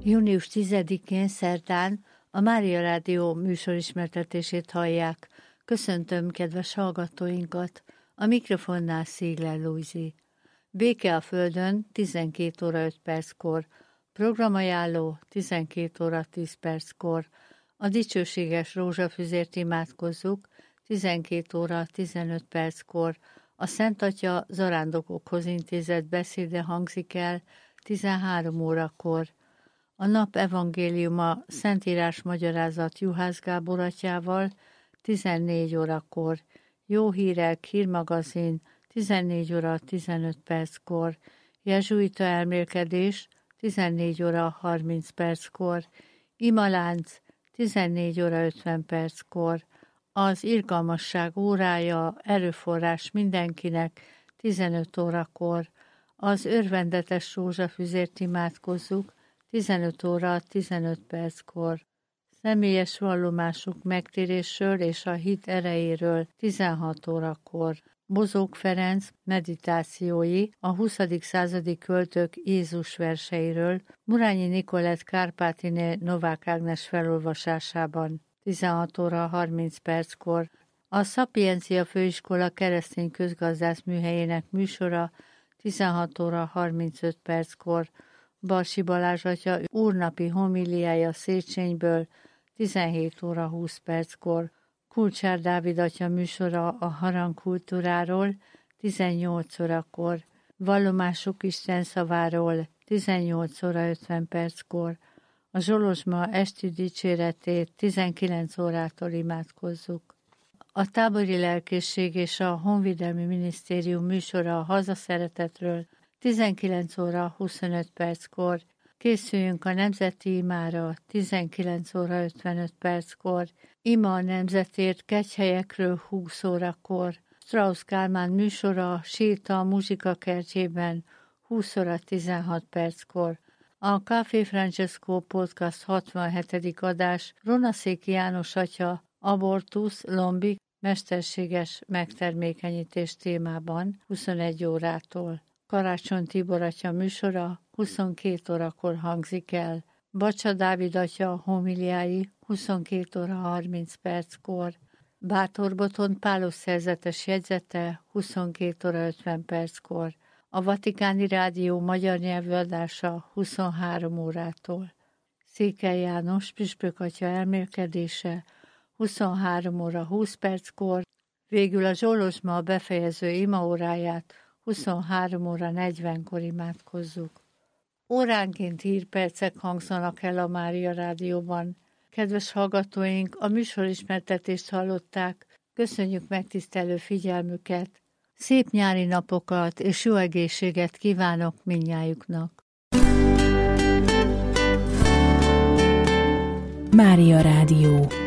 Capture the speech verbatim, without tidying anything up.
június tizedikén szerdán a Mária Rádió műsorismertetését hallják. Köszöntöm kedves hallgatóinkat, a mikrofonnál Szigler Lujzi. Béke a Földön tizenkét óra öt perckor, programajánló tizenkét óra tíz perckor, a dicsőséges rózsafüzért imádkozzuk tizenkét óra tizenöt perckor, a Szent Atya zarándokokhoz intézett beszéde hangzik el tizenhárom órakor. A nap evangéliuma Szentírás magyarázat Juhász Gábor atyával tizennégy órakor, Jó hírek hírmagazin tizennégy óra tizenöt perckor, jezsuita elmélkedés tizennégy óra harminc perckor, imalánc tizennégy óra ötven perckor, az irgalmasság órája erőforrás mindenkinek tizenöt órakor, az örvendetes rózsafüzért imádkozzuk tizenöt óra tizenöt perckor, személyes vallomásuk megtérésről és a hit erejéről tizenhat órakor, Bozók Ferenc meditációi a huszadik századi költők Jézus verseiről, Murányi Nikolett Kárpátiné Novák Ágnes felolvasásában tizenhat óra harminc perckor, a Szapiencia Főiskola keresztény közgazdász műhelyének műsora tizenhat óra harmincöt perckor, Barsi Balázs atya úrnapi homiliája Széchenyből tizenhét óra húsz perckor, Kulcsár Dávid atya műsora a harangkultúráról tizennyolc órakor, vallomásuk Isten szaváról tizennyolc óra ötven perckor, a Zsolozsma esti dicséretét tizenkilenc órától imádkozzuk. A tábori lelkészség és a Honvédelmi Minisztérium műsora a hazaszeretetről tizenkilenc óra huszonöt perckor, készüljünk a nemzeti imára tizenkilenc óra ötvenöt perckor, ima a nemzetért kegyhelyekről húsz órakor, Strauss Kálmán műsora séta a muzsikakertjében húsz óra tizenhat perckor, a Café Francesco Podcast hatvanhetedik adás Ronaszéki János atya abortusz, lombik, mesterséges megtermékenyítés témában huszonegy órától. Karácsony Tibor atya műsora huszonkét órakor hangzik el. Bacsa Dávid atya homiliái huszonkét óra harminc perckor. Bátor Botond Pálos szerzetes jegyzete huszonkét óra ötven perckor. A Vatikáni Rádió magyar nyelvű adása huszonhárom órától. Székely János püspök atya elmélkedése huszonhárom óra húsz perckor. Végül a Zsolozsma a befejező imaóráját huszonhárom óra negyvenkor imádkozzuk. Óránként hírpercek hangzanak el a Mária Rádióban. Kedves hallgatóink, a műsorismertetést hallották, köszönjük megtisztelő figyelmüket. Szép nyári napokat és jó egészséget kívánok mindnyájuknak. Mária Rádió.